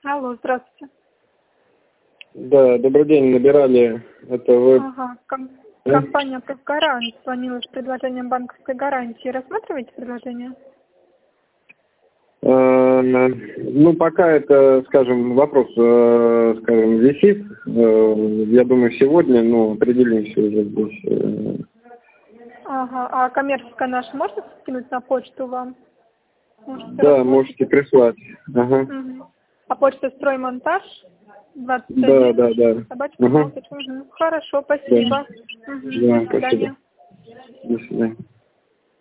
Алло, здравствуйте. Да, добрый день, набирали. Это вы... Ага, компания «Профгарант» звонила с предложением банковской гарантии. Рассматриваете предложение? Ну, пока это, скажем, вопрос, скажем, висит. Я думаю, сегодня, ну, определимся уже здесь. Ага, а коммерческая наша можно скинуть на почту вам? Да, можете прислать. Ага. Угу. А почта «Строймонтаж» 21, Да. собачка. Ага. Угу. Хорошо, спасибо. Да, Угу. да, До свидания. спасибо. До свидания.